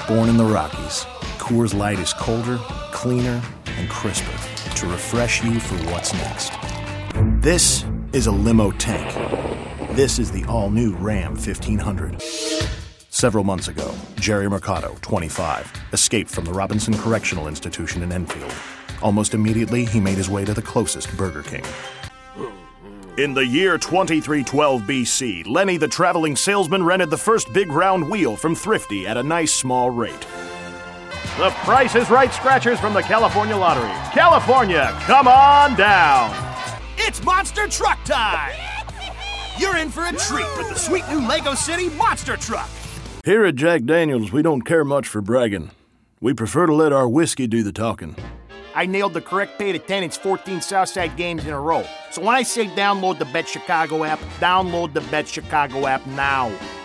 Born in the Rockies, Coors Light is colder, cleaner, and crisper to refresh you for what's next. This is a limo tank. This is the all-new Ram 1500. Several months ago, Jerry Mercado, 25, escaped from the Robinson Correctional Institution in Enfield. Almost immediately, he made his way to the closest Burger King. In the year 2312 BC, Lenny the traveling salesman rented the first big round wheel from Thrifty at a nice small rate. The Price is Right scratchers from the California Lottery. California, come on down! It's Monster Truck time! You're in for a treat with the sweet new Lego City Monster Truck. Here at Jack Daniels, we don't care much for bragging. We prefer to let our whiskey do the talking. I nailed the correct paid attendance 14 Southside games in a row. So when I say download the Bet Chicago app, download the Bet Chicago app now.